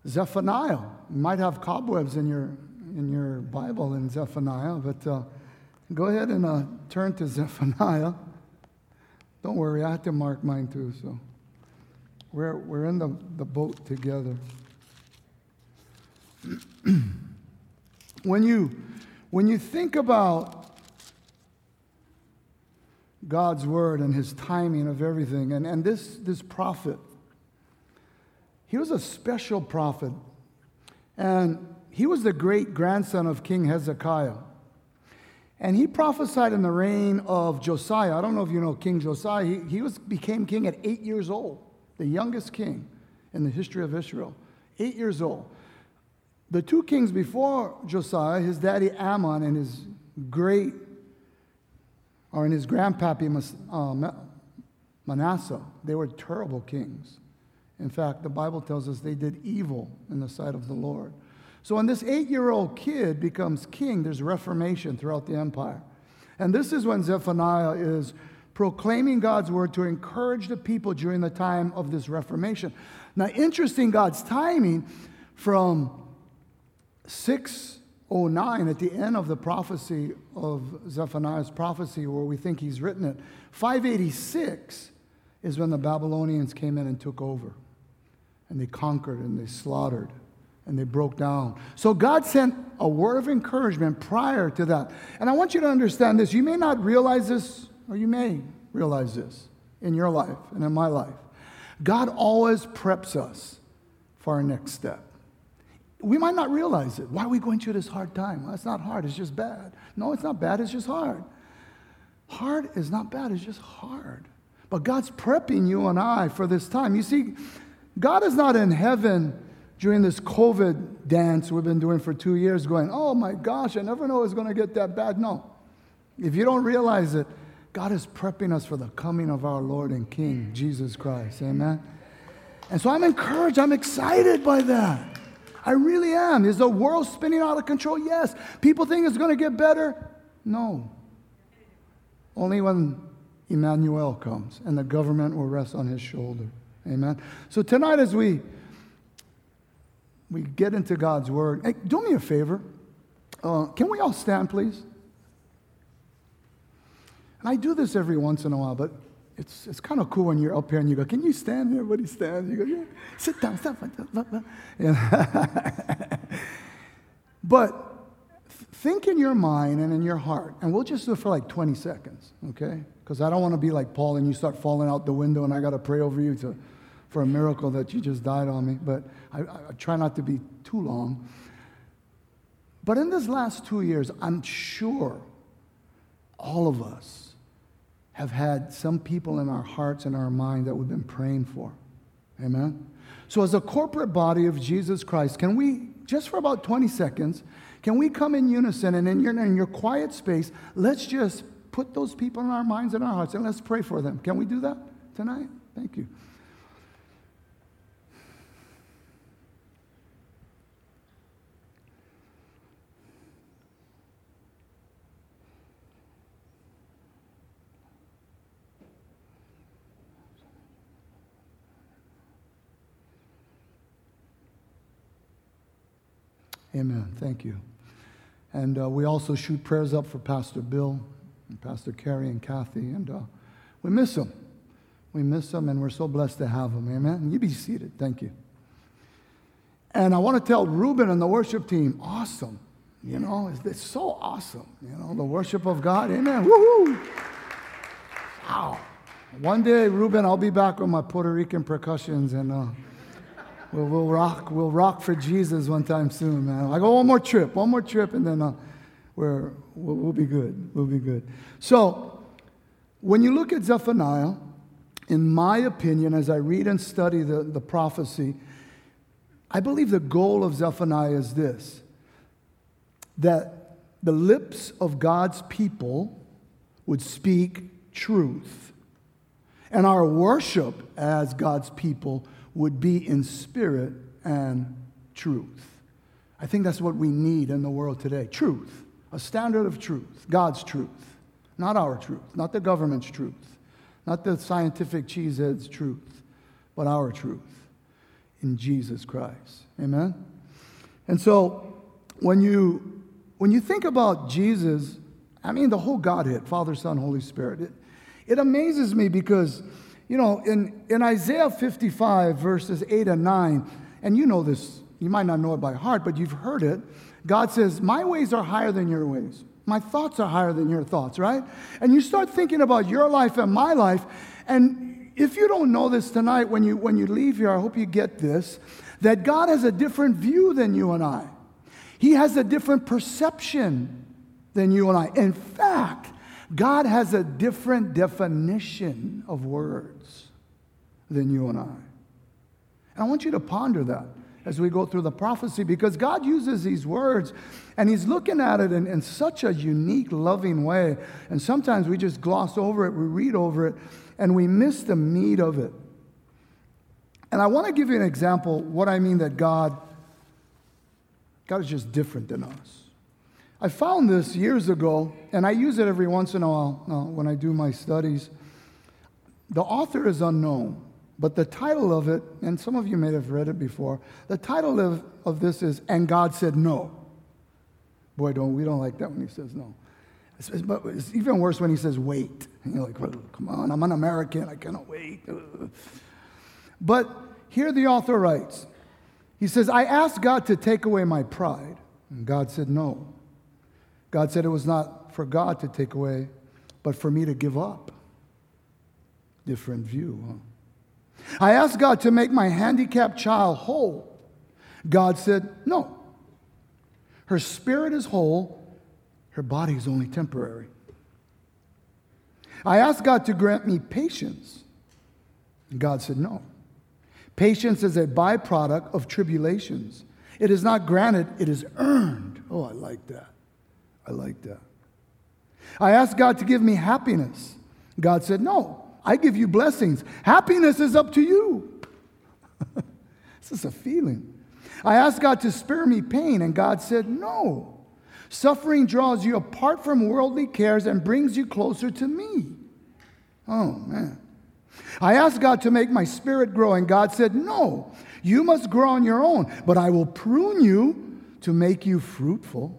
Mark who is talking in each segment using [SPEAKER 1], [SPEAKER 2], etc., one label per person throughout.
[SPEAKER 1] Zephaniah. You might have cobwebs in your Bible in Zephaniah, but go ahead and turn to Zephaniah. Don't worry, I had to mark mine too, so we're in the boat together. When you think about God's word and his timing of everything, and this prophet, he was a special prophet, and he was the great-grandson of King Hezekiah. And he prophesied in the reign of Josiah. I don't know if you know King Josiah. He became king at 8 years old, the youngest king in the history of Israel. 8 years old. The two kings before Josiah, his daddy Ammon and his grandpappy Manasseh, they were terrible kings. In fact, the Bible tells us they did evil in the sight of the Lord. So when this 8-year-old kid becomes king, there's reformation throughout the empire. And this is when Zephaniah is proclaiming God's word to encourage the people during the time of this reformation. Now, interesting, God's timing from 609, at the end of the prophecy of Zephaniah's prophecy, where we think he's written it, 586 is when the Babylonians came in and took over. And they conquered and they slaughtered and they broke down. So God sent a word of encouragement prior to that. And I want you to understand this. You may not realize this, or you may realize this in your life and in my life. God always preps us for our next step. We might not realize it. Why are we going through this hard time? Well, it's not hard, it's just bad. No, it's not bad, it's just hard. Hard is not bad, it's just hard. But God's prepping you and I for this time. You see, God is not in heaven during this COVID dance we've been doing for 2 years going, oh my gosh, I never know it's going to get that bad. No. If you don't realize it, God is prepping us for the coming of our Lord and King, Jesus Christ. Amen? And so I'm encouraged. I'm excited by that. I really am. Is the world spinning out of control? Yes. People think it's going to get better? No. Only when Emmanuel comes and the government will rest on his shoulder. Amen. So tonight as we get into God's word, hey, do me a favor. Can we all stand, please? And I do this every once in a while, but it's kind of cool when you're up here and you go, can you stand? Everybody stands. You go, yeah. Sit down, stop. Yeah. But think in your mind and in your heart, and we'll just do it for like 20 seconds, okay? Because I don't want to be like Paul and you start falling out the window and I got to pray over you for a miracle that you just died on me. But I try not to be too long. But in this last 2 years, I'm sure all of us have had some people in our hearts and our mind that we've been praying for. Amen? So as a corporate body of Jesus Christ, can we, just for about 20 seconds, can we come in unison and in your quiet space, let's just put those people in our minds and our hearts and let's pray for them. Can we do that tonight? Thank you. Amen. Thank you. And we also shoot prayers up for Pastor Bill and Pastor Carrie and Kathy. And we miss them. We miss them, and we're so blessed to have them. Amen. And you be seated. Thank you. And I want to tell Ruben and the worship team, awesome. You know, it's so awesome. You know, the worship of God. Amen. Woo-hoo. Wow. One day, Ruben, I'll be back with my Puerto Rican percussions, and we'll rock for Jesus one time soon, man. I go one more trip, and then we'll be good. We'll be good. So, when you look at Zephaniah, in my opinion, as I read and study the prophecy, I believe the goal of Zephaniah is this: that the lips of God's people would speak truth, and our worship as God's people would be in spirit and truth. I think that's what we need in the world today. Truth. A standard of truth. God's truth. Not our truth. Not the government's truth. Not the scientific cheeseheads' truth. But our truth. in Jesus Christ. Amen? And so when you think about Jesus, I mean the whole Godhead, Father, Son, Holy Spirit, it amazes me because, you know, in Isaiah 55, verses 8 and 9, and you know this, you might not know it by heart, but you've heard it. God says, my ways are higher than your ways. My thoughts are higher than your thoughts, right? And you start thinking about your life and my life, and if you don't know this tonight, when you leave here, I hope you get this, that God has a different view than you and I. He has a different perception than you and I. In fact, God has a different definition of words than you and I. And I want you to ponder that as we go through the prophecy, because God uses these words and He's looking at it in such a unique, loving way. And sometimes we just gloss over it, we read over it, and we miss the meat of it. And I want to give you an example what I mean that God is just different than us. I found this years ago, and I use it every once in a while when I do my studies. The author is unknown, but the title of it, and some of you may have read it before, the title of this is, "And God Said No." Boy, we don't like that when He says no. But it's even worse when He says wait. And you're like, well, come on, I'm an American, I cannot wait. But here the author writes, he says, "I asked God to take away my pride, and God said no. God said it was not for God to take away, but for me to give up." Different view, huh? "I asked God to make my handicapped child whole. God said no. Her spirit is whole, her body is only temporary. I asked God to grant me patience. God said no. Patience is a byproduct of tribulations. It is not granted, it is earned." Oh, I like that. I like that. "I asked God to give me happiness. God said, no, I give you blessings. Happiness is up to you." This is a feeling. "I asked God to spare me pain, and God said, no. Suffering draws you apart from worldly cares and brings you closer to me." Oh, man. "I asked God to make my spirit grow, and God said, no. You must grow on your own, but I will prune you to make you fruitful.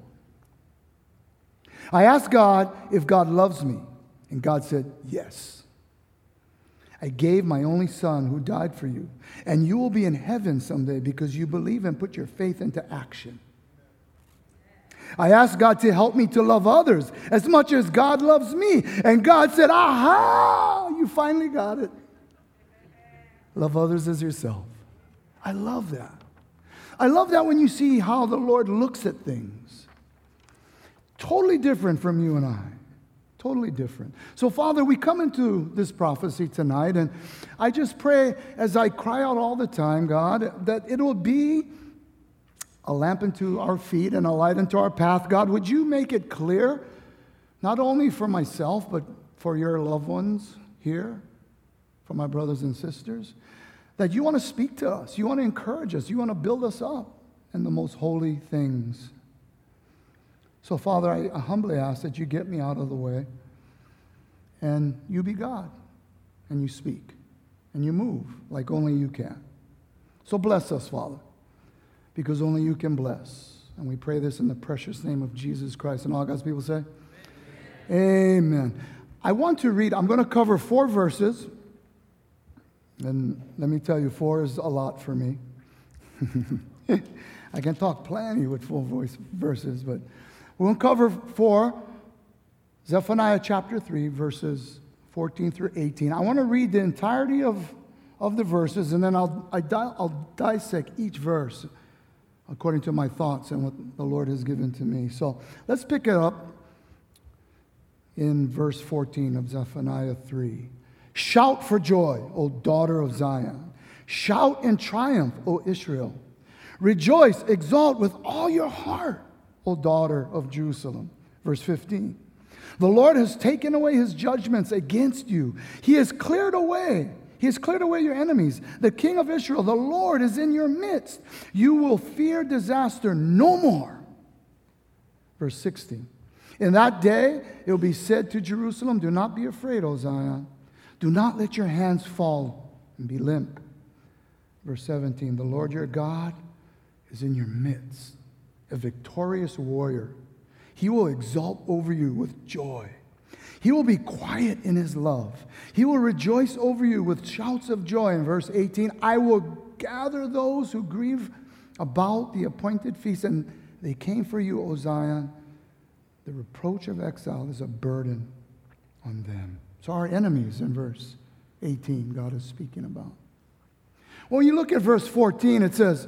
[SPEAKER 1] I asked God if God loves me, and God said, yes. I gave my only son who died for you, and you will be in heaven someday because you believe and put your faith into action. I asked God to help me to love others as much as God loves me, and God said, aha, you finally got it. Love others as yourself. I love that. I love that when you see how the Lord looks at things. Totally different from you and I. Totally different. So, Father, we come into this prophecy tonight, and I just pray as I cry out all the time, God, that it will be a lamp unto our feet and a light unto our path. God, would you make it clear, not only for myself, but for your loved ones here, for my brothers and sisters, that you want to speak to us, you want to encourage us, you want to build us up in the most holy things. So, Father, I humbly ask that you get me out of the way, and you be God, and you speak, and you move like only you can. So bless us, Father, because only you can bless. And we pray this in the precious name of Jesus Christ. And all God's people say, amen. Amen. I want to read, I'm going to cover 4 verses. And let me tell you, 4 is a lot for me. I can talk plenty with full voice verses, but we'll cover 4, Zephaniah chapter 3, verses 14 through 18. I want to read the entirety of the verses, and then I'll dissect each verse according to my thoughts and what the Lord has given to me. So let's pick it up in verse 14 of Zephaniah 3. Shout for joy, O daughter of Zion. Shout in triumph, O Israel. Rejoice, exult with all your heart, O daughter of Jerusalem. Verse 15. The Lord has taken away his judgments against you. He has cleared away your enemies. The King of Israel, the Lord, is in your midst. You will fear disaster no more. Verse 16. In that day it will be said to Jerusalem, do not be afraid, O Zion. Do not let your hands fall and be limp. Verse 17, the Lord your God is in your midst, a victorious warrior. He will exult over you with joy. He will be quiet in his love. He will rejoice over you with shouts of joy. In verse 18, I will gather those who grieve about the appointed feast, and they came for you, O Zion. The reproach of exile is a burden on them. So our enemies in verse 18, God is speaking about. When you look at verse 14, it says,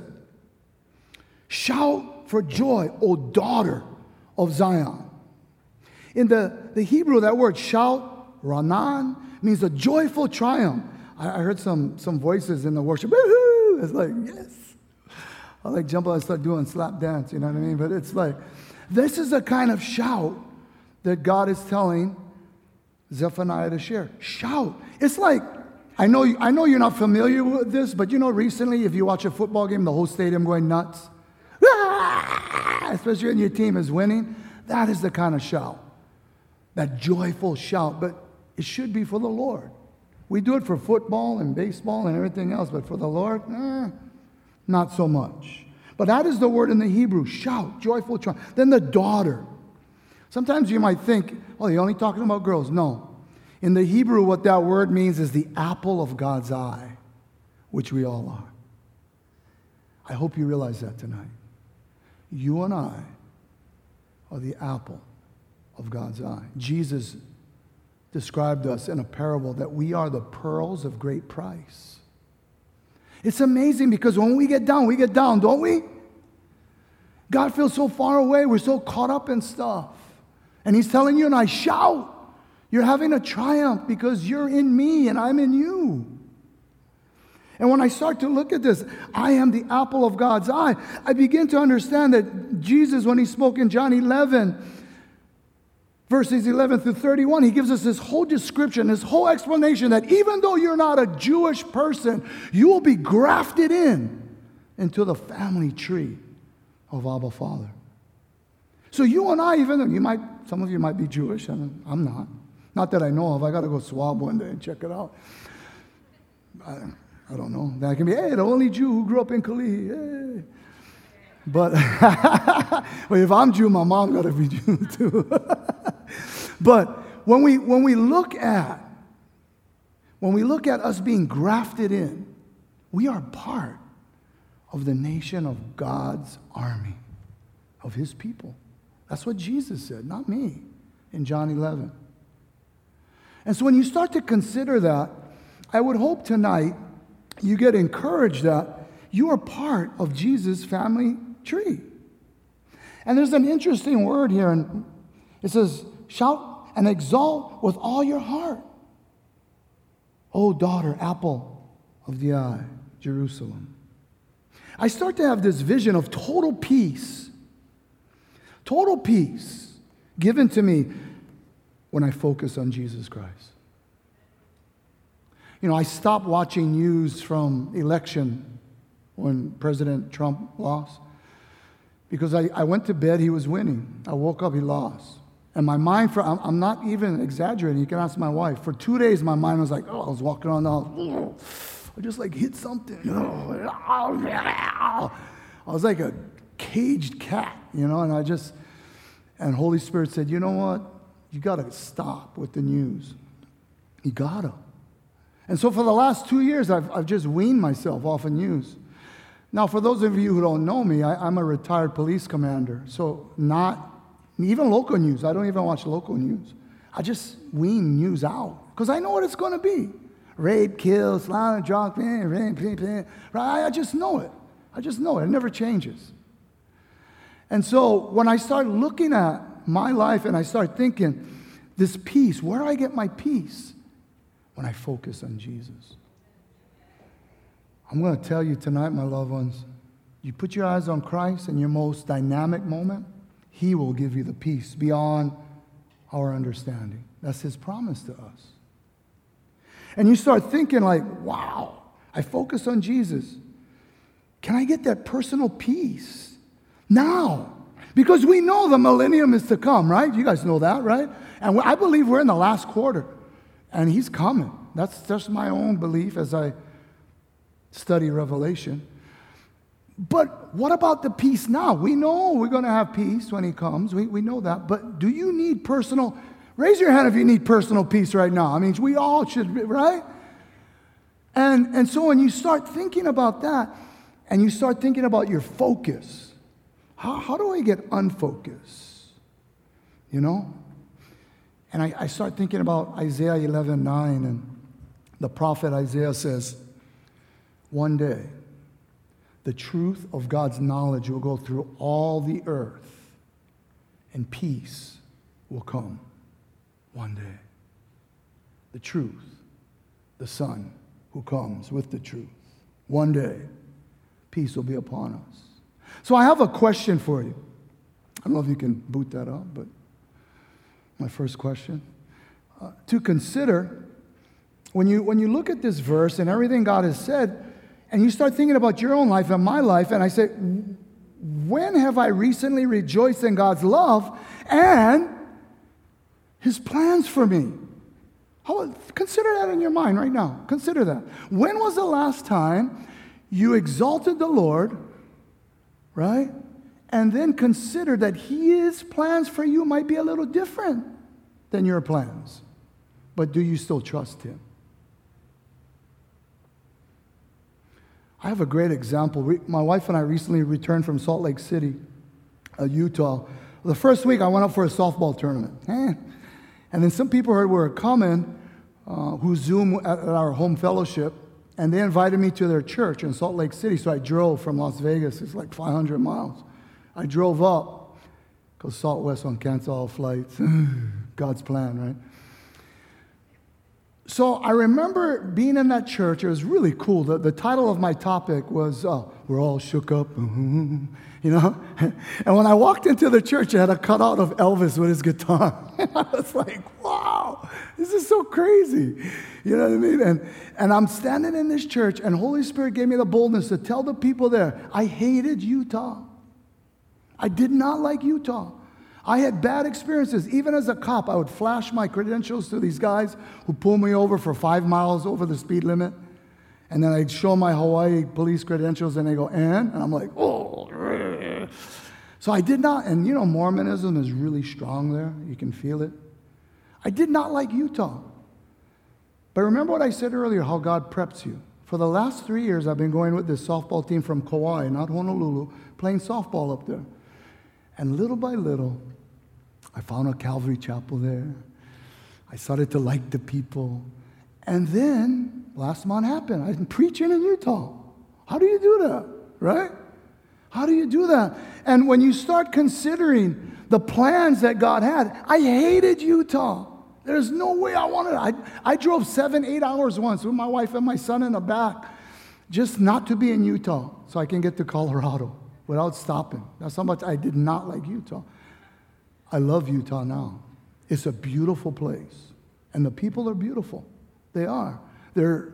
[SPEAKER 1] shout for joy, O daughter of Zion. In the Hebrew, that word shout, ranan, means a joyful triumph. I heard some voices in the worship. Woo-hoo! It's like, yes. I like jump out and start doing slap dance, you know what I mean? But it's like, this is a kind of shout that God is telling Zephaniah to share. Shout. It's like, I know you're not familiar with this, but you know recently if you watch a football game, the whole stadium going nuts, especially when your team is winning, that is the kind of shout. That joyful shout, but it should be for the Lord. We do it for football and baseball and everything else, but for the Lord, not so much. But that is the word in the Hebrew, shout, joyful triumph. Then the daughter. Sometimes you might think, oh, you're only talking about girls. No. In the Hebrew, what that word means is the apple of God's eye, which we all are. I hope you realize that tonight. You and I are the apple of God's eye. Jesus described us in a parable that we are the pearls of great price. It's amazing because when we get down, don't we? God feels so far away. We're so caught up in stuff. And he's telling you and I, shout. You're having a triumph because you're in me and I'm in you. And when I start to look at this, I am the apple of God's eye. I begin to understand that Jesus, when he spoke in John 11, verses 11 through 31, he gives us this whole description, this whole explanation that even though you're not a Jewish person, you will be grafted into the family tree of Abba Father. So you and I, even though some of you might be Jewish, and I'm not. Not that I know of. I got to go swab one day and check it out. I don't know. That can be, hey, the only Jew who grew up in Kalihi. Hey. But well, if I'm Jew, my mom got to be Jew too. But when we look at us being grafted in, we are part of the nation of God's army, of his people. That's what Jesus said, not me, in John 11. And so when you start to consider that, I would hope tonight you get encouraged that you are part of Jesus' family tree. And there's an interesting word here, and it says, shout and exalt with all your heart. O daughter, apple of the eye, Jerusalem. I start to have this vision of total peace given to me when I focus on Jesus Christ. You know, I stopped watching news from election when President Trump lost because I went to bed, he was winning. I woke up, he lost. And my mind, I'm not even exaggerating, you can ask my wife. For 2 days, my mind was like, I was walking around the house. I just like hit something. I was like a caged cat, and Holy Spirit said, you know what? You got to stop with the news. You got to. And so for the last 2 years, I've just weaned myself off of news. Now, for those of you who don't know me, I'm a retired police commander. So not even local news. I don't even watch local news. I just wean news out because I know what it's going to be. Rape, kill, slander, drunk, right? I just know it. It never changes. And so when I start looking at my life and I start thinking, this peace, where do I get my peace? When I focus on Jesus. I'm going to tell you tonight, my loved ones, you put your eyes on Christ in your most dynamic moment, he will give you the peace beyond our understanding. That's his promise to us. And you start thinking like, wow, I focus on Jesus. Can I get that personal peace now? Because we know the millennium is to come, right? You guys know that, right? And I believe we're in the last quarter. And he's coming. That's just my own belief as I study Revelation. But what about the peace now? We know we're going to have peace when he comes. We know that. But do you need personal? Raise your hand if you need personal peace right now. I mean, we all should, right? And so when you start thinking about that, and you start thinking about your focus, how do I get unfocused? You know? And I start thinking about Isaiah 11:9, and the prophet Isaiah says, one day, the truth of God's knowledge will go through all the earth, and peace will come one day. The truth, the Son who comes with the truth. One day, peace will be upon us. So I have a question for you. I don't know if you can boot that up, but my first question. To consider, when you look at this verse and everything God has said, and you start thinking about your own life and my life, and I say, when have I recently rejoiced in God's love and his plans for me? Consider that in your mind right now. Consider that. When was the last time you exalted the Lord, right? And then consider that his plans for you might be a little different than your plans. But do you still trust him? I have a great example. My wife and I recently returned from Salt Lake City, Utah. The first week I went up for a softball tournament. And then some people heard we were coming who Zoomed at our home fellowship, and they invited me to their church in Salt Lake City. So I drove from Las Vegas. It's like 500 miles. I drove up because Southwest on cancel all flights. God's plan, right? So I remember being in that church. It was really cool. The title of my topic was, we're all shook up, you know? And when I walked into the church, I had a cutout of Elvis with his guitar. And I was like, wow, this is so crazy. You know what I mean? And I'm standing in this church, and Holy Spirit gave me the boldness to tell the people there, I hated Utah. I did not like Utah. I had bad experiences. Even as a cop, I would flash my credentials to these guys who pull me over for 5 miles over the speed limit. And then I'd show my Hawaii police credentials, and they go, and I'm like, oh. So I did not, and you know, Mormonism is really strong there. You can feel it. I did not like Utah. But remember what I said earlier, how God preps you. For the last 3 years, I've been going with this softball team from Kauai, not Honolulu, playing softball up there. And little by little, I found a Calvary chapel there. I started to like the people. And then, last month happened. I'm preaching in Utah. How do you do that, right? How do you do that? And when you start considering the plans that God had, I hated Utah. There's no way I wanted it. I drove 7-8 hours once with my wife and my son in the back just not to be in Utah so I can get to Colorado without stopping. That's how much I did not like Utah. I love Utah now. It's a beautiful place. And the people are beautiful. They are. They're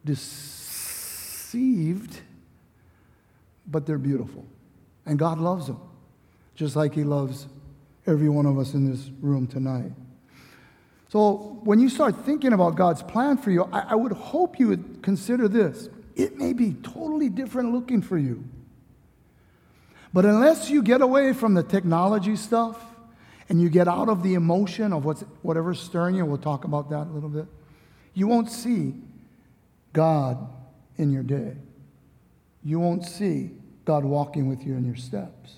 [SPEAKER 1] deceived, but they're beautiful. And God loves them, just like he loves every one of us in this room tonight. So when you start thinking about God's plan for you, I would hope you would consider this. It may be totally different looking for you. But unless you get away from the technology stuff and you get out of the emotion of whatever's stirring you, we'll talk about that a little bit, you won't see God in your day. You won't see God walking with you in your steps.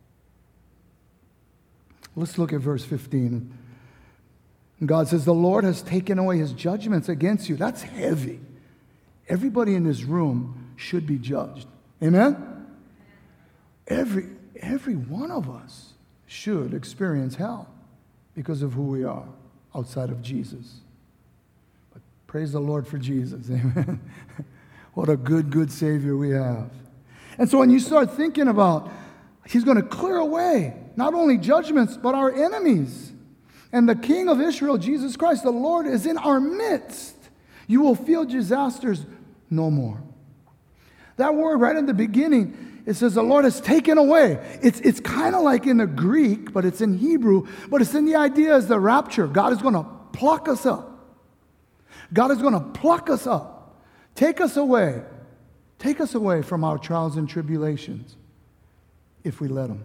[SPEAKER 1] Let's look at verse 15. God says, the Lord has taken away his judgments against you. That's heavy. Everybody in this room should be judged. Amen? Every one of us should experience hell because of who we are outside of Jesus. But praise the Lord for Jesus. Amen. What a good Savior we have. And so when you start thinking about, he's going to clear away not only judgments, but our enemies. And the King of Israel, Jesus Christ, the Lord, is in our midst. You will feel disasters no more. That word right in the beginning, it says the Lord has taken away. It's kind of like in the Greek, but it's in Hebrew, but it's in the idea as the rapture. God is going to pluck us up. God is going to pluck us up, take us away, take us away from our trials and tribulations if we let him.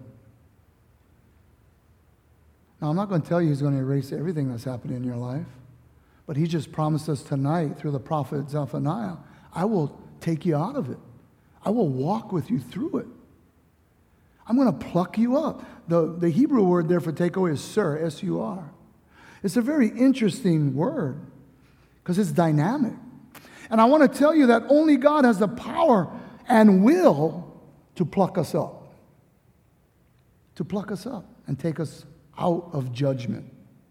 [SPEAKER 1] Now, I'm not going to tell you he's going to erase everything that's happening in your life, but he just promised us tonight through the prophet Zephaniah, I will take you out of it. I will walk with you through it. I'm going to pluck you up. The Hebrew word there for take away is sur, S-U-R. It's a very interesting word because it's dynamic. And I want to tell you that only God has the power and will to pluck us up. To pluck us up and take us out of judgment.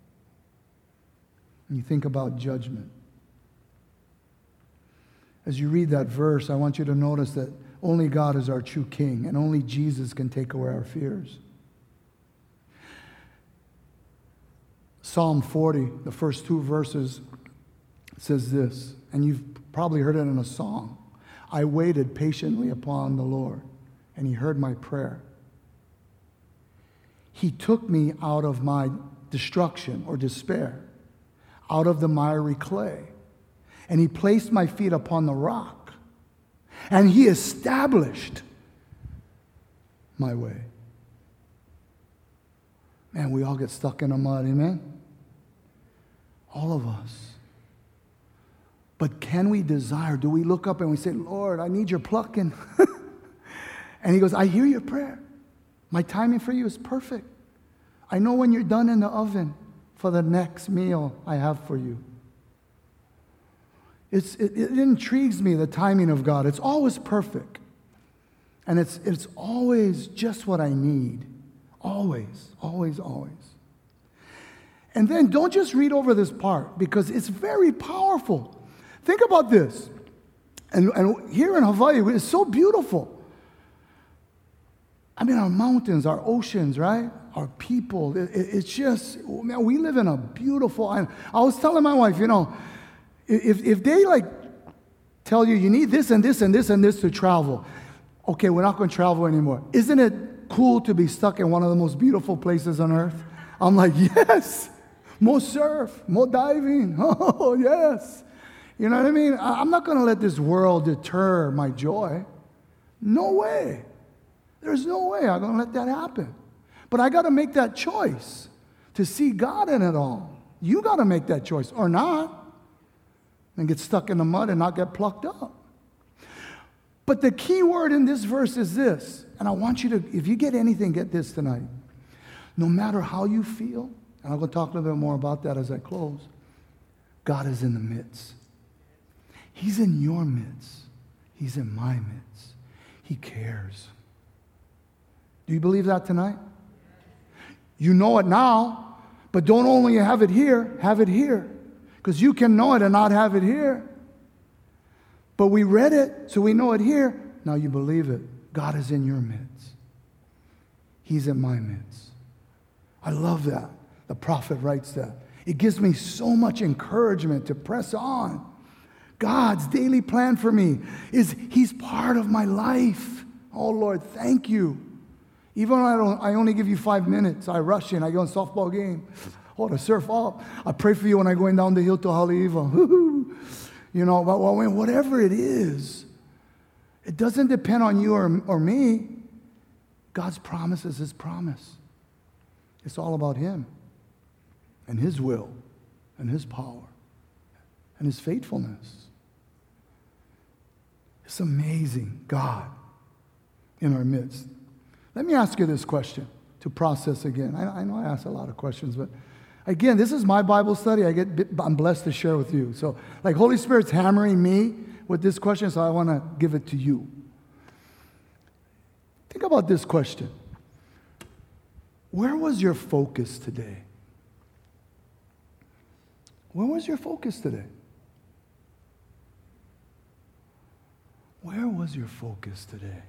[SPEAKER 1] And you think about judgment. As you read that verse, I want you to notice that only God is our true king, and only Jesus can take away our fears. Psalm 40, the first 2 verses, says this, and you've probably heard it in a song. I waited patiently upon the Lord, and he heard my prayer. He took me out of my destruction or despair, out of the miry clay, and he placed my feet upon the rock. And he established my way. Man, we all get stuck in the mud, amen? All of us. But can we desire, do we look up and we say, Lord, I need your plucking? And he goes, I hear your prayer. My timing for you is perfect. I know when you're done in the oven for the next meal I have for you. It intrigues me, the timing of God. It's always perfect. And it's always just what I need. Always, always, always. And then don't just read over this part because it's very powerful. Think about this. And here in Hawaii, it's so beautiful. I mean, our mountains, our oceans, right? Our people. It's just, man, we live in a beautiful island. I was telling my wife, if they tell you you need this and this and this and this to travel, okay, we're not going to travel anymore. Isn't it cool to be stuck in one of the most beautiful places on earth? I'm like, yes, more surf, more diving. Oh, yes. You know what I mean? I'm not going to let this world deter my joy. No way. There's no way I'm going to let that happen. But I got to make that choice to see God in it all. You got to make that choice or not. And get stuck in the mud and not get plucked up. But the key word in this verse is this, and I want you to, if you get anything, get this tonight. No matter how you feel, and I'm going to talk a little bit more about that as I close, God is in the midst. He's in your midst. He's in my midst. He cares. Do you believe that tonight? You know it now, but don't only have it here, have it here. Because you can know it and not have it here. But we read it, so we know it here. Now you believe it. God is in your midst. He's in my midst. I love that. The prophet writes that. It gives me so much encouragement to press on. God's daily plan for me is He's part of my life. Oh, Lord, thank you. Even when I only give you 5 minutes, I rush in. I go on a softball game. Or to surf up. I pray for you when I'm going down the hill to Haleiwa. Whatever it is, it doesn't depend on you or me. God's promise is His promise. It's all about Him and His will and His power and His faithfulness. It's amazing, God in our midst. Let me ask you this question to process again. I know I asked a lot of questions, but again, this is my Bible study. I'm blessed to share with you. So, Holy Spirit's hammering me with this question, so I want to give it to you. Think about this question. Where was your focus today? Where was your focus today? Where was your focus today?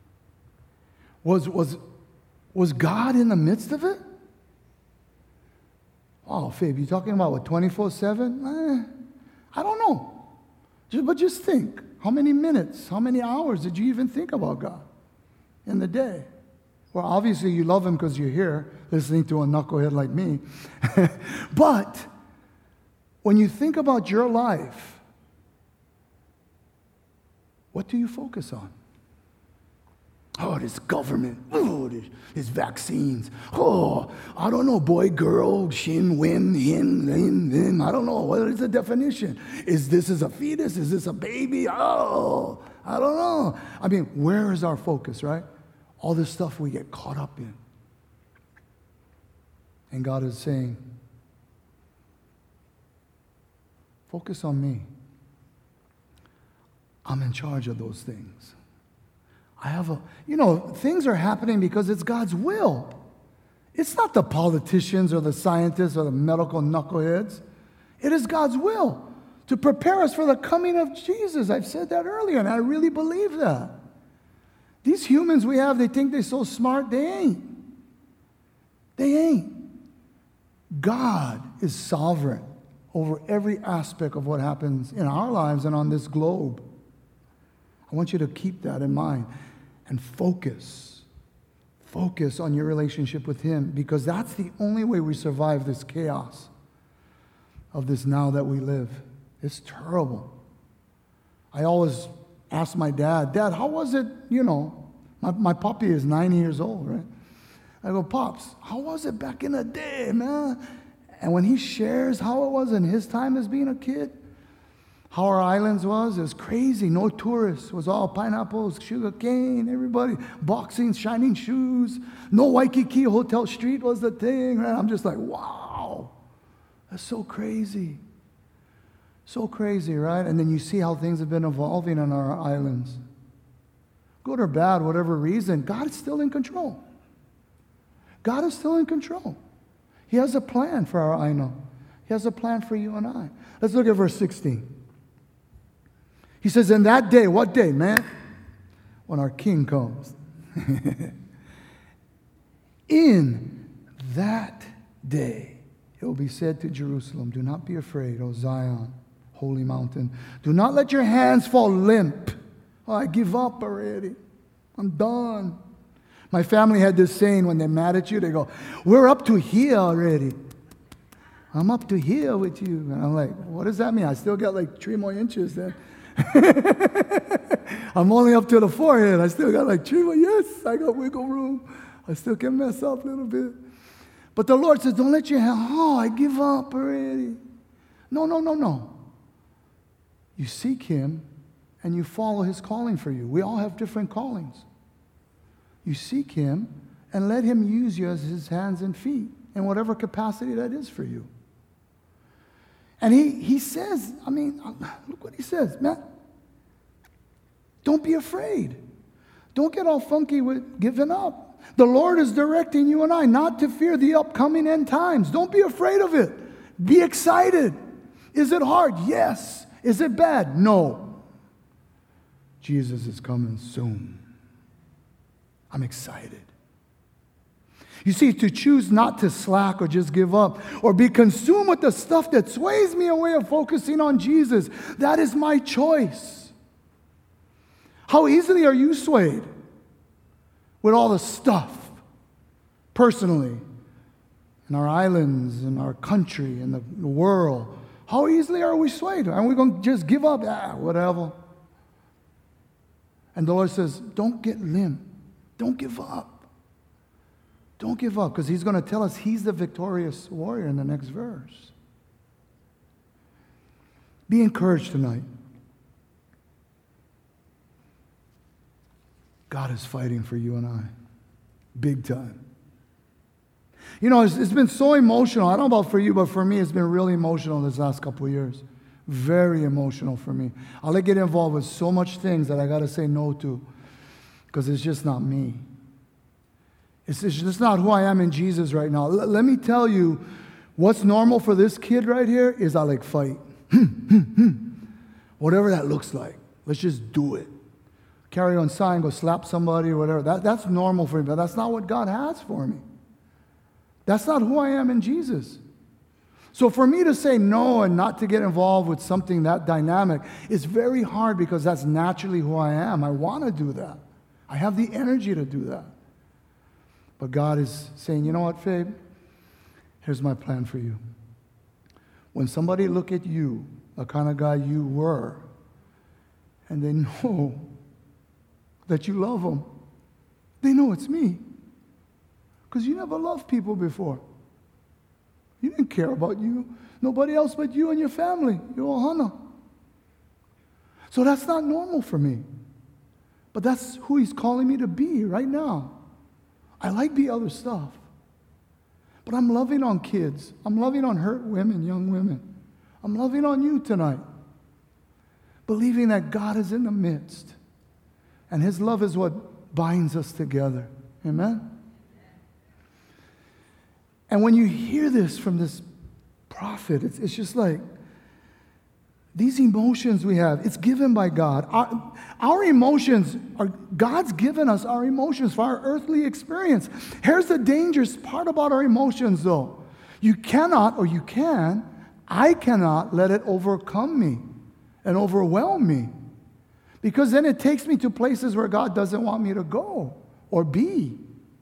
[SPEAKER 1] Was God in the midst of it? Oh, Fabe, you talking about what, 24/7? I don't know. But just think, how many minutes, how many hours did you even think about God in the day? Well, obviously you love Him because you're here listening to a knucklehead like me. But when you think about your life, What do you focus on? Oh, this government. Oh, this vaccines. Oh, I don't know, boy, girl, shin, win, him, them. I don't know. What is the definition? Is this a fetus? Is this a baby? Oh, I don't know. I mean, where is our focus, right? All this stuff we get caught up in. And God is saying, focus on me. I'm in charge of those things. Things are happening because it's God's will. It's not the politicians or the scientists or the medical knuckleheads. It is God's will to prepare us for the coming of Jesus. I've said that earlier, and I really believe that. These humans we have, they think they're so smart. They ain't. They ain't. God is sovereign over every aspect of what happens in our lives and on this globe. I want you to keep that in mind and focus. Focus on your relationship with Him, because that's the only way we survive this chaos of this now that we live. It's terrible. I always ask my dad, how was it, my puppy is 9 years old, right? I go, Pops, how was it back in the day, man? And when he shares how it was in his time as being a kid, how our islands was, it was crazy. No tourists. It was all pineapples, sugar cane, everybody. Boxing, shining shoes. No Waikiki, Hotel Street was the thing. Right? I'm just like, wow. That's so crazy. So crazy, right? And then you see how things have been evolving on our islands. Good or bad, whatever reason, God is still in control. God is still in control. He has a plan for our Aino. He has a plan for you and I. Let's look at verse 16. He says, in that day, what day, man? When our King comes. In that day, it will be said to Jerusalem, do not be afraid, O Zion, holy mountain. Do not let your hands fall limp. Oh, I give up already. I'm done. My family had this saying when they're mad at you, they go, we're up to here already. I'm up to here with you. And I'm like, what does that mean? I still got like 3 more inches then. I'm only up to the forehead. I still got like 3 more. Yes, I got wiggle room. I still can mess up a little bit. But the Lord says, don't let your hand, I give up already. No. You seek Him and you follow His calling for you. We all have different callings. You seek Him and let Him use you as His hands and feet in whatever capacity that is for you. And he says, look what He says, man. Don't be afraid. Don't get all funky with giving up. The Lord is directing you and I not to fear the upcoming end times. Don't be afraid of it. Be excited. Is it hard? Yes. Is it bad? No. Jesus is coming soon. I'm excited. You see, to choose not to slack or just give up or be consumed with the stuff that sways me away of focusing on Jesus, that is my choice. How easily are you swayed with all the stuff, personally, in our islands, in our country, in the world? How easily are we swayed? Are we going to just give up? Whatever. And the Lord says, don't get limp. Don't give up. Don't give up, because He's going to tell us He's the victorious warrior in the next verse. Be encouraged tonight. God is fighting for you and I. Big time. It's been so emotional. I don't know about for you, but for me, it's been really emotional this last couple of years. Very emotional for me. I'll get involved with so much things that I got to say no to, because it's just not me. It's just not who I am in Jesus right now. Let me tell you, what's normal for this kid right here is I fight. Whatever that looks like. Let's just do it. Carry on sign, go slap somebody or whatever. That's normal for me, but that's not what God has for me. That's not who I am in Jesus. So for me to say no and not to get involved with something that dynamic is very hard, because that's naturally who I am. I want to do that. I have the energy to do that. But God is saying, you know what, Fabe? Here's my plan for you. When somebody look at you, the kind of guy you were, and they know that you love them. They know it's me. Because you never loved people before. You didn't care about you. Nobody else but you and your family, your ohana. So that's not normal for me. But that's who he's calling me to be right now. I like the other stuff. But I'm loving on kids. I'm loving on hurt women, young women. I'm loving on you tonight. Believing that God is in the midst. And his love is what binds us together. Amen? And when you hear this from this prophet, it's just like, these emotions we have, it's given by God. Our emotions, God's given us our emotions for our earthly experience. Here's the dangerous part about our emotions, though. You cannot, or you can, I cannot let it overcome me and overwhelm me. Because then it takes me to places where God doesn't want me to go or be.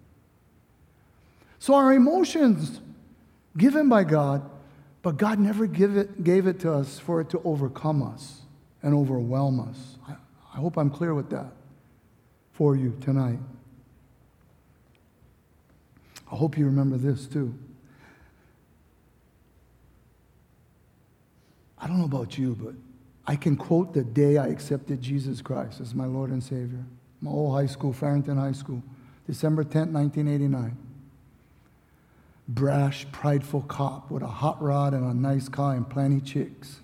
[SPEAKER 1] So our emotions, given by God, but God never gave it to us for it to overcome us and overwhelm us. I hope I'm clear with that for you tonight. I hope you remember this too. I don't know about you, but I can quote the day I accepted Jesus Christ as my Lord and Savior. My old high school, Farrington High School, December 10th, 1989. Brash, prideful cop with a hot rod and a nice car and plenty chicks.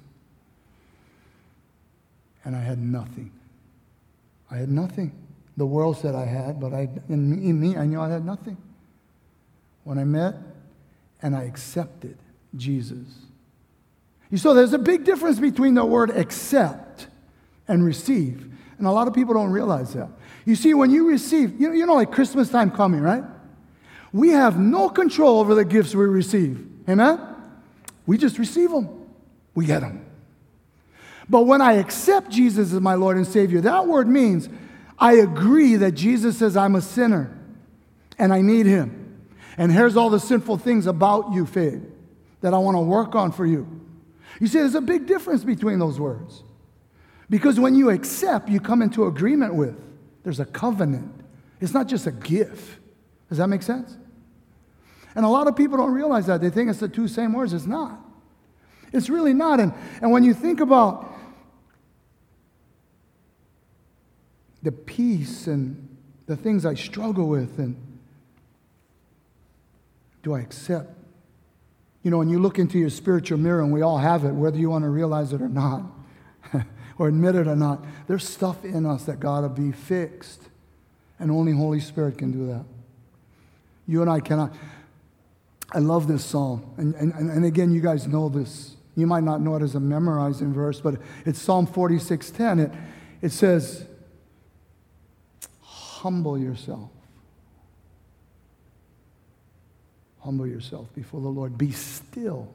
[SPEAKER 1] And I had nothing. I had nothing. The world said I had, but in me, I knew I had nothing. When I met and I accepted Jesus. You saw there's a big difference between the word accept and receive. And a lot of people don't realize that. You see, when you receive, you know like Christmas time coming, right? We have no control over the gifts we receive. Amen? We just receive them. We get them. But when I accept Jesus as my Lord and Savior, that word means I agree that Jesus says I'm a sinner and I need him. And here's all the sinful things about you, Faye, that I want to work on for you. You see, there's a big difference between those words. Because when you accept, you come into agreement with. There's a covenant. It's not just a gift. Does that make sense? And a lot of people don't realize that. They think it's the two same words. It's not. It's really not. And when you think about the peace and the things I struggle with, and do I accept? You know, when you look into your spiritual mirror, and we all have it, whether you want to realize it or not, or admit it or not, there's stuff in us that got to be fixed. And only Holy Spirit can do that. You and I cannot. I love this psalm. And again, you guys know this. You might not know it as a memorizing verse, but it's Psalm 46:10. It says, humble yourself. Humble yourself before the Lord. Be still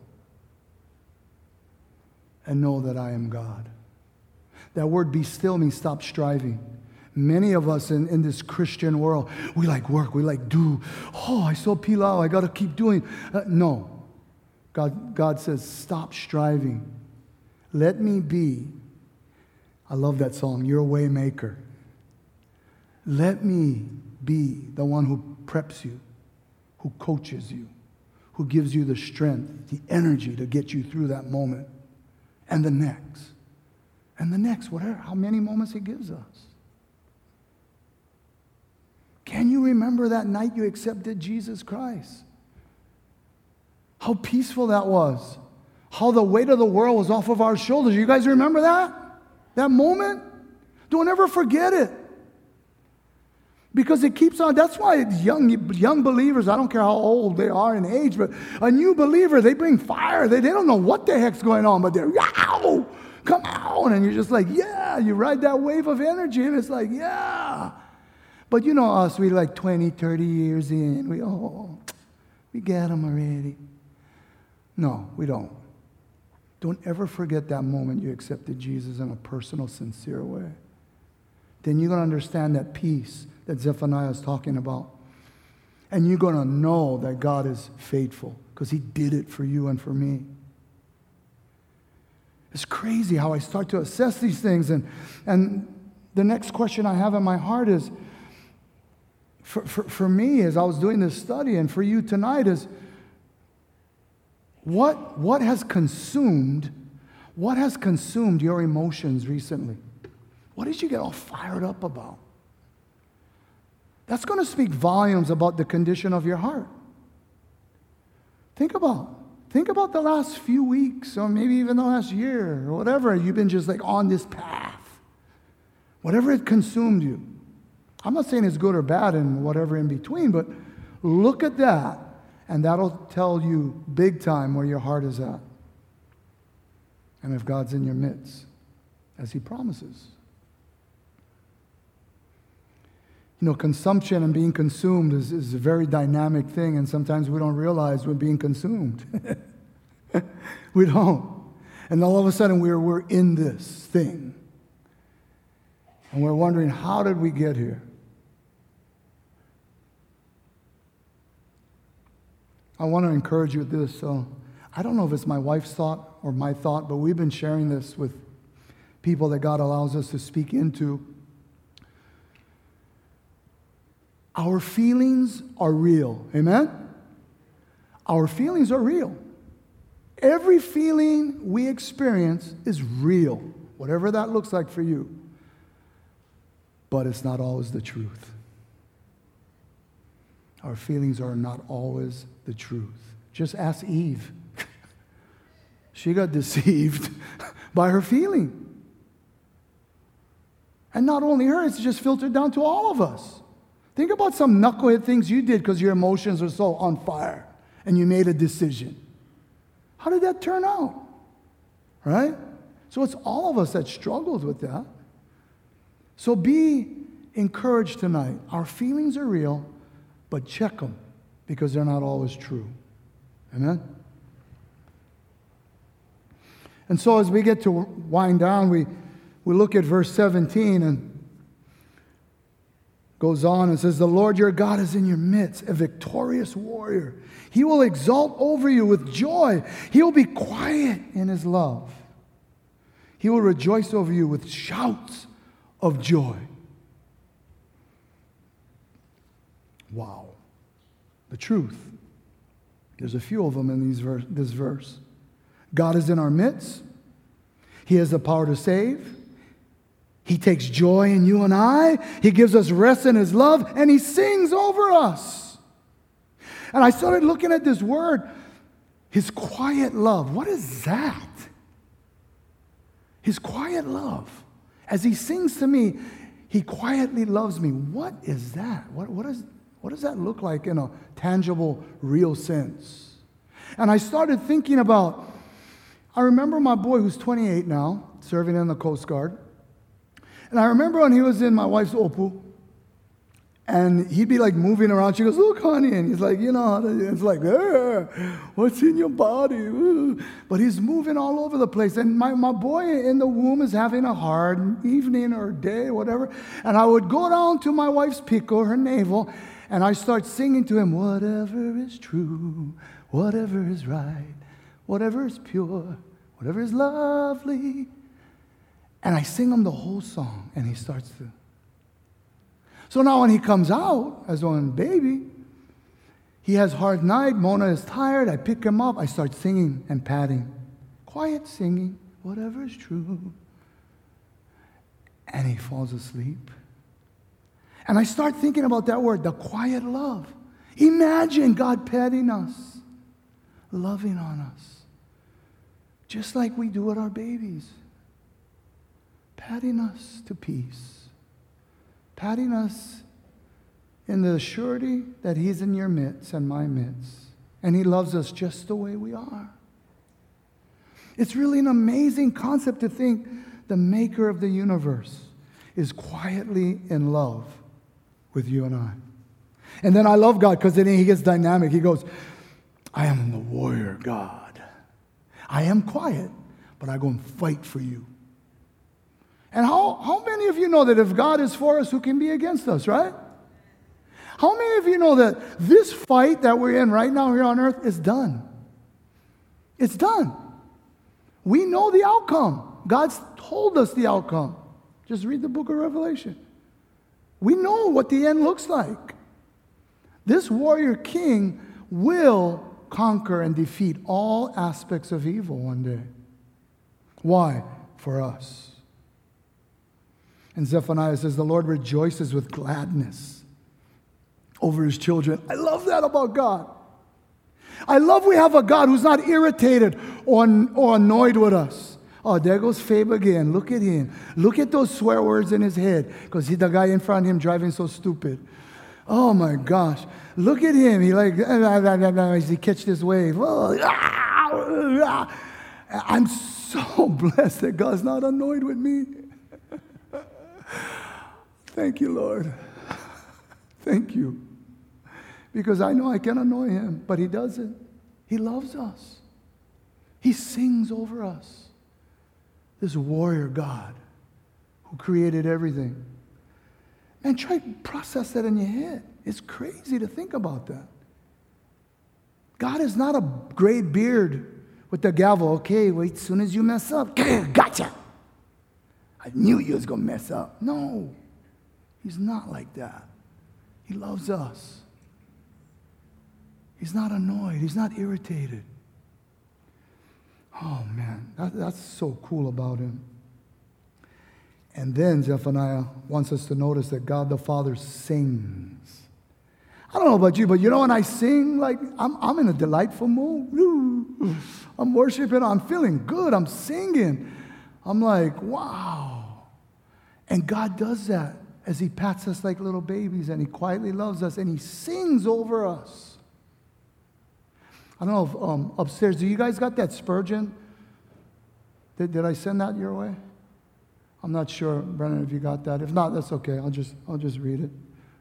[SPEAKER 1] and know that I am God. That word be still means stop striving. Many of us in this Christian world, we like work, we like do. Oh, I saw pilau, I got to keep doing. No. God says, stop striving. Let me be. I love that song, Your Way Maker. Let me be the one who preps you, who coaches you, who gives you the strength, the energy to get you through that moment and the next. And the next, whatever, how many moments he gives us. Can you remember that night you accepted Jesus Christ? How peaceful that was. How the weight of the world was off of our shoulders. You guys remember that? That moment? Don't ever forget it. Because it keeps on. That's why young believers, I don't care how old they are in age, but a new believer, they bring fire. They don't know what the heck's going on, but they're, yow, come on. And you're just like, yeah, you ride that wave of energy, and it's like, yeah. But you know us, we like 20, 30 years in. We get them already. No, we don't. Don't ever forget that moment you accepted Jesus in a personal, sincere way. Then you're going to understand that peace that Zephaniah is talking about. And you're going to know that God is faithful because he did it for you and for me. It's crazy how I start to assess these things. And the next question I have in my heart is, for me, as I was doing this study, and for you tonight, is what has consumed your emotions recently? What did you get all fired up about? That's going to speak volumes about the condition of your heart. Think about the last few weeks, or maybe even the last year, or whatever. You've been just like on this path. Whatever it consumed you. I'm not saying it's good or bad and whatever in between, but look at that, and that'll tell you big time where your heart is at. And if God's in your midst, as He promises. You know, consumption and being consumed is a very dynamic thing, and sometimes we don't realize we're being consumed. We don't. And all of a sudden we're in this thing. And we're wondering, how did we get here? I want to encourage you with this. So I don't know if it's my wife's thought or my thought, but we've been sharing this with people that God allows us to speak into. Our feelings are real. Amen? Our feelings are real. Every feeling we experience is real, whatever that looks like for you. But it's not always the truth. Our feelings are not always the truth. Just ask Eve. She got deceived by her feeling. And not only her, it's just filtered down to all of us. Think about some knucklehead things you did because your emotions were so on fire and you made a decision. How did that turn out? Right? So it's all of us that struggled with that. So be encouraged tonight. Our feelings are real, but check them because they're not always true. Amen? And so as we get to wind down, we look at verse 17 and goes on and says, the Lord your God is in your midst, a victorious warrior. He will exult over you with joy. He will be quiet in His love. He will rejoice over you with shouts of joy. Wow. The truth. There's a few of them in this verse. God is in our midst. He has the power to save. He takes joy in you and I. He gives us rest in His love, and He sings over us. And I started looking at this word, His quiet love. What is that? His quiet love. As He sings to me, He quietly loves me. What is that? What does that look like in a tangible, real sense? And I started thinking about, I remember my boy who's 28 now, serving in the Coast Guard. And I remember when he was in my wife's Opal, and he'd be like moving around. She goes, look, honey. And he's like, it's like, what's in your body? But he's moving all over the place. And my boy in the womb is having a hard evening or day, whatever. And I would go down to my wife's pico, her navel, and I start singing to him, whatever is true, whatever is right, whatever is pure, whatever is lovely. And I sing him the whole song, and he starts to. So now when he comes out as one baby, he has hard night, Mona is tired, I pick him up, I start singing and patting. Quiet singing, whatever is true. And he falls asleep. And I start thinking about that word, the quiet love. Imagine God petting us, loving on us, just like we do with our babies. Patting us to peace. Patting us in the surety that He's in your midst and my midst. And He loves us just the way we are. It's really an amazing concept to think the maker of the universe is quietly in love with you and I. And then I love God because then He gets dynamic. He goes, I am the warrior God. I am quiet, but I go and fight for you. And how many of you know that if God is for us, who can be against us, right? How many of you know that this fight that we're in right now here on earth is done? It's done. We know the outcome. God's told us the outcome. Just read the book of Revelation. We know what the end looks like. This warrior king will conquer and defeat all aspects of evil one day. Why? For us. And Zephaniah says, the Lord rejoices with gladness over his children. I love that about God. I love we have a God who's not irritated or annoyed with us. Oh, there goes Fabe again. Look at him. Look at those swear words in his head because he's the guy in front of him driving so stupid. Oh, my gosh. Look at him. He as he catch this wave. I'm so blessed that God's not annoyed with me. Thank you, Lord. Thank you. Because I know I can annoy him, but he doesn't. He loves us. He sings over us. This warrior God who created everything. Man, try to process that in your head. It's crazy to think about that. God is not a gray beard with the gavel. Okay, wait, as soon as you mess up, gotcha. I knew you was going to mess up. No, he's not like that. He loves us. He's not annoyed. He's not irritated. Oh, man, that's so cool about him. And then Zephaniah wants us to notice that God the Father sings. I don't know about you, but you know when I sing, like I'm in a delightful mood. I'm worshiping. I'm feeling good. I'm singing. I'm like, wow. And God does that as he pats us like little babies and he quietly loves us and he sings over us. I don't know if upstairs, do you guys got that Spurgeon? Did I send that your way? I'm not sure, Brennan, if you got that. If not, that's okay. I'll just read it.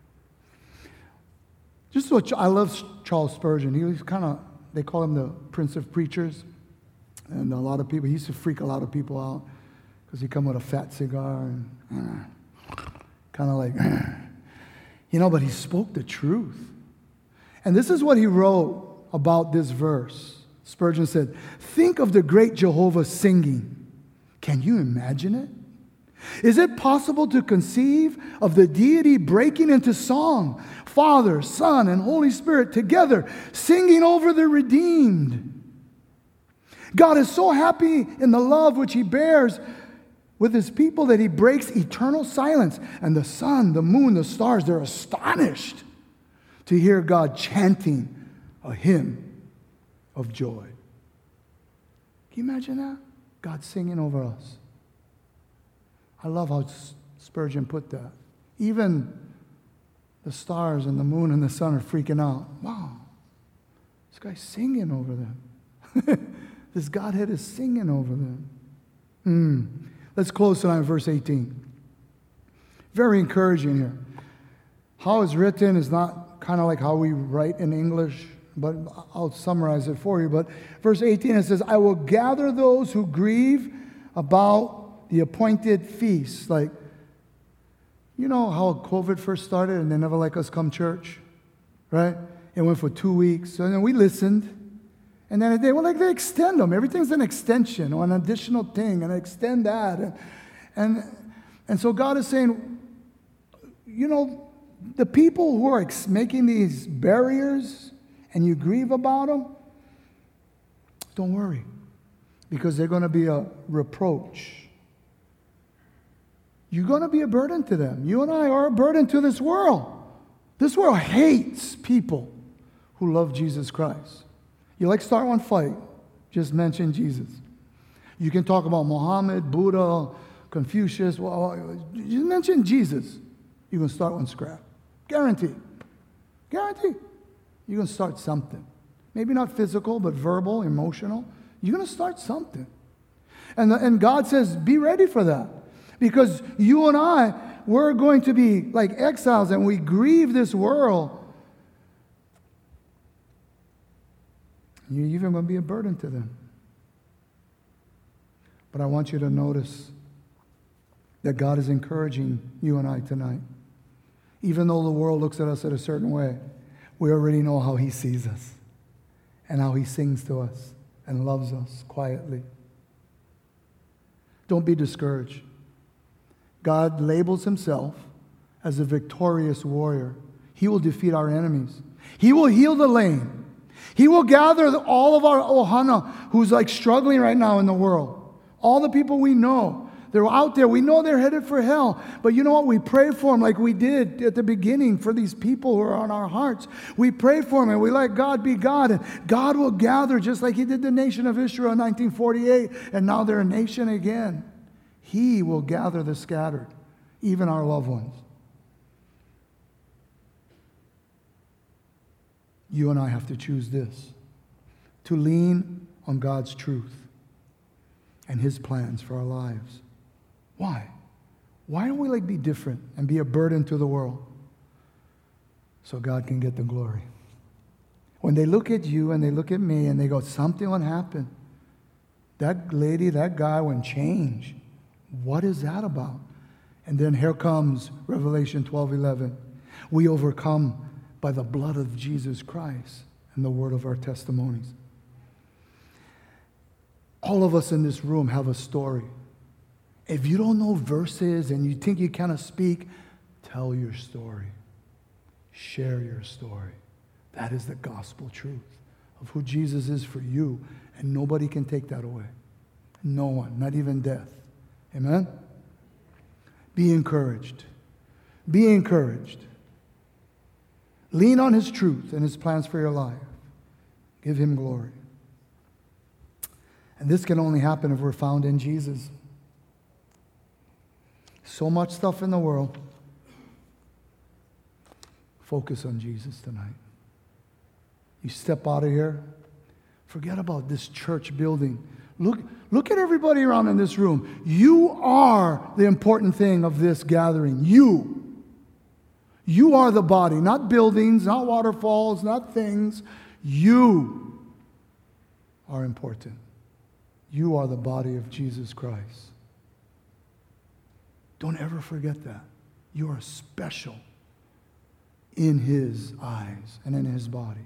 [SPEAKER 1] I love Charles Spurgeon. He was they call him the Prince of Preachers. And a lot of people, he used to freak a lot of people out because he'd come with a fat cigar and kind of like, but he spoke the truth. And this is what he wrote about this verse. Spurgeon said, think of the great Jehovah singing. Can you imagine it? Is it possible to conceive of the deity breaking into song, Father, Son, and Holy Spirit together, singing over the redeemed? God is so happy in the love which he bears with his people that he breaks eternal silence. And the sun, the moon, the stars, they're astonished to hear God chanting a hymn of joy. Can you imagine that? God singing over us. I love how Spurgeon put that. Even the stars and the moon and the sun are freaking out. Wow, this guy's singing over them. This Godhead is singing over them. Let's close tonight with verse 18. Very encouraging here. How it's written is not kind of like how we write in English, but I'll summarize it for you. But verse 18, it says, I will gather those who grieve about the appointed feasts. Like, you know how COVID first started and they never let us come church, right? It went for 2 weeks. And then we listened. And then they extend them. Everything's an extension or an additional thing, and extend that. And so God is saying, the people who are making these barriers and you grieve about them, don't worry, because they're going to be a reproach. You're going to be a burden to them. You and I are a burden to this world. This world hates people who love Jesus Christ. You like start one fight, just mention Jesus. You can talk about Muhammad, Buddha, Confucius. Well, you mention Jesus, you're going to start one scrap. Guaranteed. Guaranteed. You're going to start something. Maybe not physical, but verbal, emotional. You're going to start something. And God says, be ready for that. Because you and I, we're going to be like exiles and we grieve this world. You're even going to be a burden to them. But I want you to notice that God is encouraging you and I tonight. Even though the world looks at us in a certain way, we already know how he sees us and how he sings to us and loves us quietly. Don't be discouraged. God labels himself as a victorious warrior. He will defeat our enemies. He will heal the lame. He will gather all of our ohana who's like struggling right now in the world. All the people we know. They're out there. We know they're headed for hell. But you know what? We pray for them like we did at the beginning for these people who are on our hearts. We pray for them and we let God be God. And God will gather just like he did the nation of Israel in 1948. And now they're a nation again. He will gather the scattered, even our loved ones. You and I have to choose this, to lean on God's truth and his plans for our lives. Why? Why don't we like be different and be a burden to the world so God can get the glory? When they look at you and they look at me and they go, something will happen. That lady, that guy will change. What is that about? And then here comes Revelation 12:11. We overcome by the blood of Jesus Christ and the word of our testimonies. All of us in this room have a story. If you don't know verses and you think you cannot speak, tell your story. Share your story. That is the gospel truth of who Jesus is for you, and nobody can take that away. No one, not even death. Amen? Be encouraged. Be encouraged. Lean on his truth and his plans for your life. Give him glory. And this can only happen if we're found in Jesus. So much stuff in the world. Focus on Jesus tonight. You step out of here, forget about this church building. Look at everybody around in this room. You are the important thing of this gathering. You are the body, not buildings, not waterfalls, not things. You are important. You are the body of Jesus Christ. Don't ever forget that. You are special in his eyes and in his body.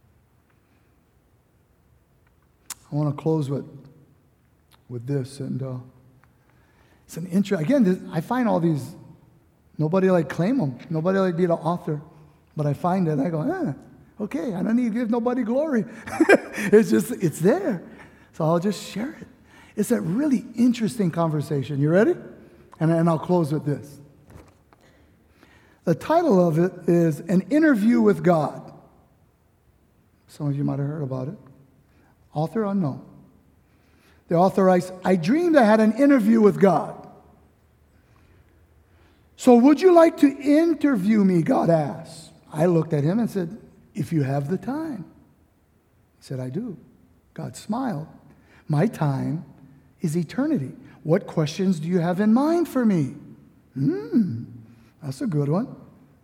[SPEAKER 1] I want to close with this. And it's an intro. Again, I find all these, nobody like claim them. Nobody like be the author. But I find it, I go, okay, I don't need to give nobody glory. It's there. So I'll just share it. It's a really interesting conversation. You ready? And I'll close with this. The title of it is An Interview with God. Some of you might have heard about it. Author unknown. The author writes, I dreamed I had an interview with God. So would you like to interview me, God asked. I looked at him and said, if you have the time. He said, I do. God smiled. My time is eternity. What questions do you have in mind for me? That's a good one.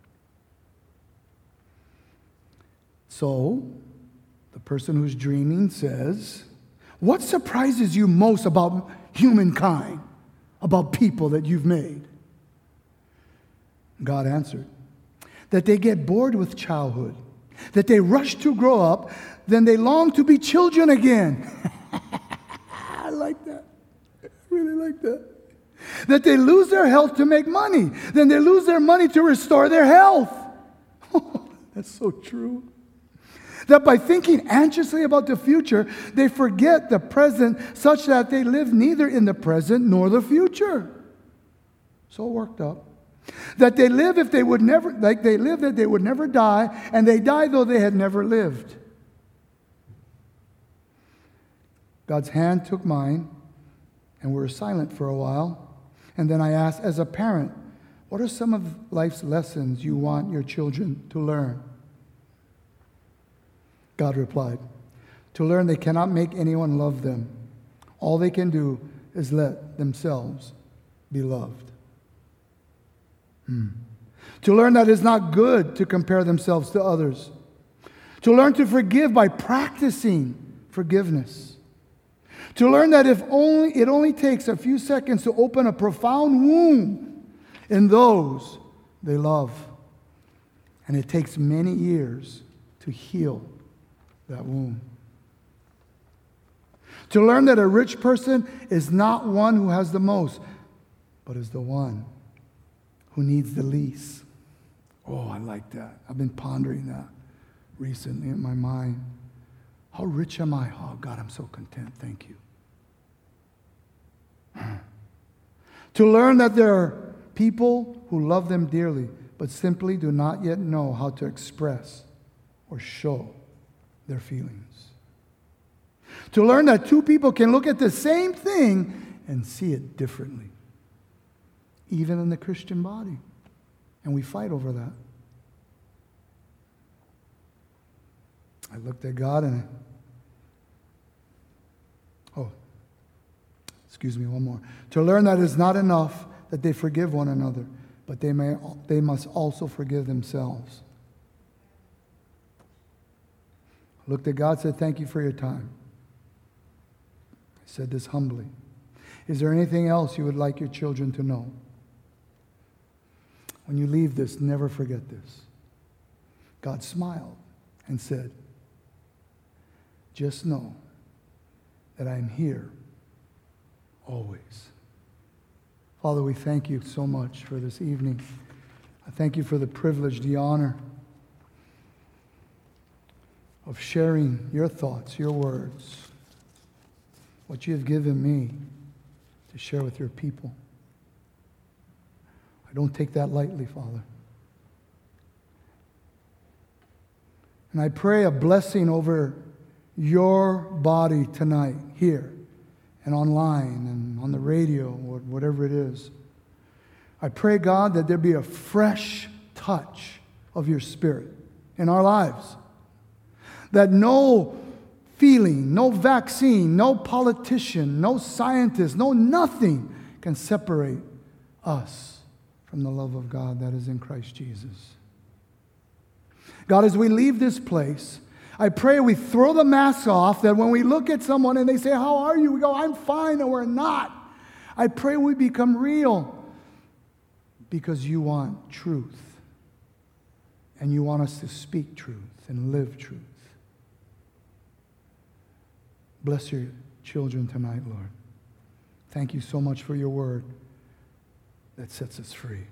[SPEAKER 1] So, the person who's dreaming says, what surprises you most about humankind, about people that you've made? God answered, that they get bored with childhood, that they rush to grow up, then they long to be children again. I like that. I really like that. That they lose their health to make money, then they lose their money to restore their health. That's so true. That by thinking anxiously about the future, they forget the present such that they live neither in the present nor the future. So worked up. That they live if they would never, like they live that they would never die, and they die though they had never lived. God's hand took mine, and we were silent for a while. And then I asked, as a parent, what are some of life's lessons you want your children to learn? God replied, to learn they cannot make anyone love them. All they can do is let themselves be loved. To learn that it's not good to compare themselves to others. To learn to forgive by practicing forgiveness. To learn that it only takes a few seconds to open a profound wound in those they love. And it takes many years to heal that wound. To learn that a rich person is not one who has the most, but is the one who needs the least. Oh, I like that. I've been pondering that recently in my mind. How rich am I? Oh, God, I'm so content. Thank you. To learn that there are people who love them dearly, but simply do not yet know how to express or show their feelings. To learn that two people can look at the same thing and see it differently, even in the Christian body. And we fight over that. I looked at God and one more. To learn that it's not enough that they forgive one another, but they must also forgive themselves. I looked at God and said, thank you for your time. I said this humbly. Is there anything else you would like your children to know? When you leave this, never forget this. God smiled and said, just know that I am here always. Father, we thank you so much for this evening. I thank you for the privilege, the honor of sharing your thoughts, your words, what you have given me to share with your people. I don't take that lightly, Father. And I pray a blessing over your body tonight, here and online and on the radio, or whatever it is. I pray, God, that there be a fresh touch of your Spirit in our lives. That no feeling, no vaccine, no politician, no scientist, no nothing can separate us from the love of God that is in Christ Jesus. God, as we leave this place, I pray we throw the mask off, that when we look at someone and they say, how are you? We go, I'm fine, and we're not. I pray we become real, because you want truth. And you want us to speak truth and live truth. Bless your children tonight, Lord. Thank you so much for your word that sets us free.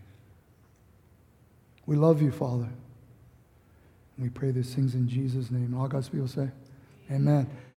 [SPEAKER 1] We love you, Father. We pray these things in Jesus' name. All God's people say, amen.